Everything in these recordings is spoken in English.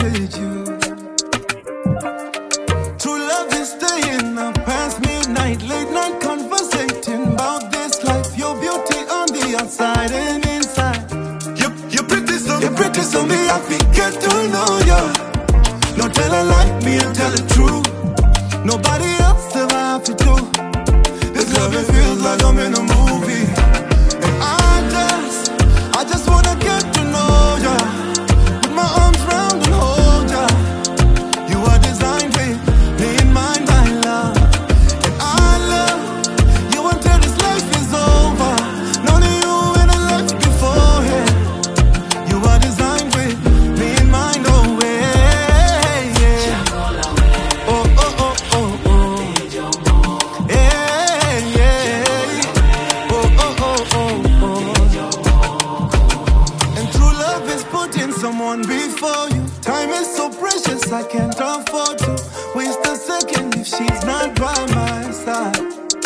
with you. True love is staying up past midnight, late night conversating about this life. Your beauty on the outside and inside. You're pretty, so me happy get to know you. No tell a lie, me and tell the truth. Nobody else ever have to do. This love, it feels like I'm in a movie. And I just wanna get to know ya. Put my arms round and hold ya. You are designed with me in mind, my love. And I love you until this life is over. Known you in a life before, yeah. You are designed with me in mind, oh yeah, yeah. Oh, oh, oh, oh, oh. Yeah, yeah. Oh, oh, oh, oh, oh. And true love is putting someone before you. Time is so precious, I can't afford to waste a second if she's not by my side.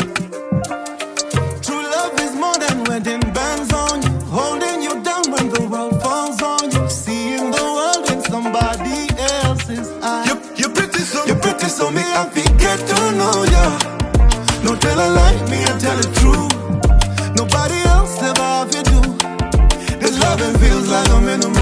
True love is more than wedding bands on you, holding you down when the world falls on you, seeing the world in somebody else's eyes. You're pretty, so me happy get to know ya. No tell a lie, me I tell the truth. Nobody else ever have you do. This loving feels like I'm in a